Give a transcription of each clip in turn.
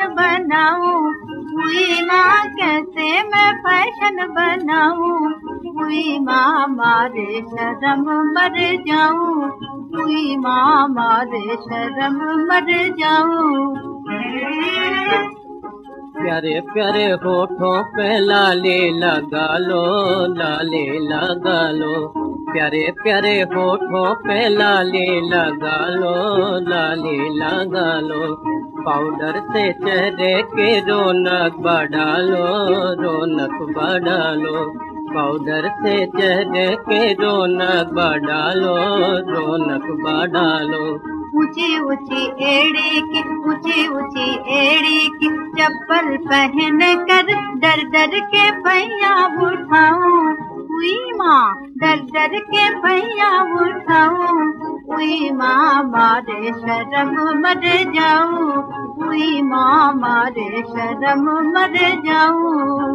Fashion बनाऊं, हुई माँ कैसे मैं फैशन बनाऊं, हुई माँ मारे शर्म मर जाऊं, हुई माँ मारे शर्म मर जाऊं। प्यारे प्यारे होठों पे लाली लगा लो, लाली लगा लो, प्यारे प्यारे होठों पे लाली लगा लो, लाली लगा लो, पाउडर से चेहरे के रौनक बढ़ा लो, रौनक बढ़ा लो, पाउडर से चेहरे के रौनक बढ़ा लो, रौनक बढ़ा लो। ऊंची ऊंची एड़ी की, ऊंची ऊंची एड़ी की चप्पल पहन कर डर डर के पैया उठाऊं, हुई माँ डर डर के पैया उठाऊं, हुई माँ मारे शर्म मर जाऊं, हुई माँ मारे शर्म मर जाऊं।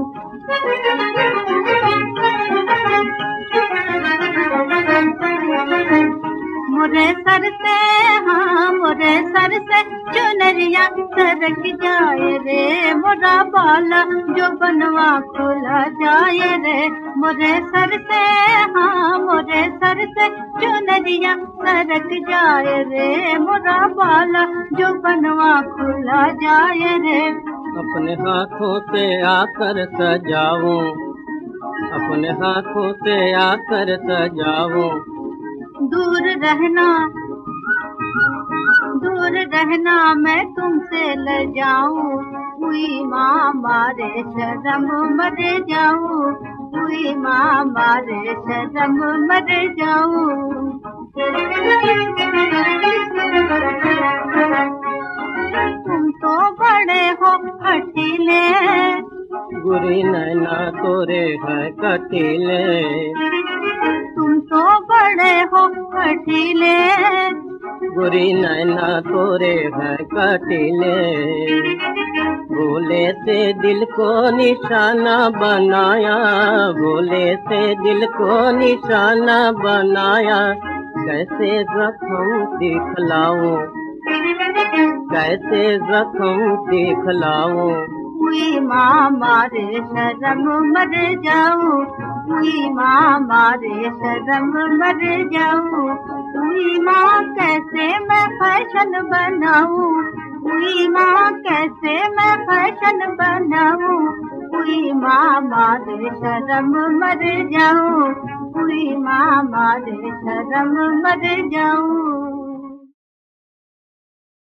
मोरे सर से, हाँ मोरे सर से चुनरिया सरक जाए रे, मोरा बाला जो बनवा खुला जाए रे, मोरे सर से, हाँ मोरे सर से चुनरिया सरक जाए रे, मोरा बाला जो बनवा खुला जाए रे। अपने हाथों से आकर सजाऊं, अपने हाथों से आकर सजाऊं, दूर रहना, दूर रहना मैं तुमसे ल जाऊं, हुई माँ मारे शर्म मर जाऊं, हुई माँ मारे शर्म मर जाऊं। तुम तो बड़े हो हठीले, गुरी नैना तोरे है कटीले, तुम तो बड़े हो हठीले, गुरी नैना तोरे है कटीले, भोले से दिल को निशाना बनाया, भोले से दिल को निशाना बनाया, कैसे जख्म दिखलाऊं, कैसे जख्म दिखलाऊं, हुई माँ मारे शर्म मर जाऊं, हुई माँ मारे शर्म मर जाऊं, हुई माँ कैसे मैं फैशन बनाऊं, हुई माँ कैसे मैं फैशन बनाऊं, हुई माँ मारे शर्म मर जाऊं, हुई माँ मारे शर्म मर जाऊं।